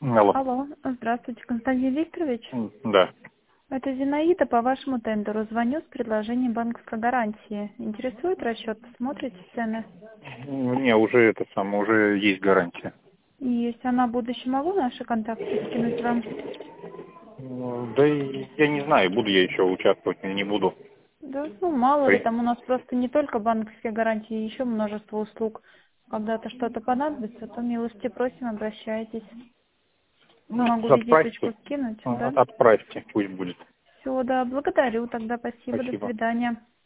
Алло. Алло, здравствуйте, Константин Викторович. Да. Это Зинаида по вашему тендеру. Звоню с предложением банковской гарантии. Интересует расчет? Смотрите цены? Не, уже есть гарантия. И если она в будущем, могу наши контакты скинуть вам? Да и я не знаю, буду я еще участвовать или не буду. Да, ну мало ли, При- там у нас просто не только банковские гарантии, еще множество услуг. Когда-то что-то понадобится, то милости просим, обращайтесь. Могу визиточку Отправьте. скинуть, да? Отправьте, пусть будет. Все, да, благодарю тогда, спасибо, до Спасибо. свидания.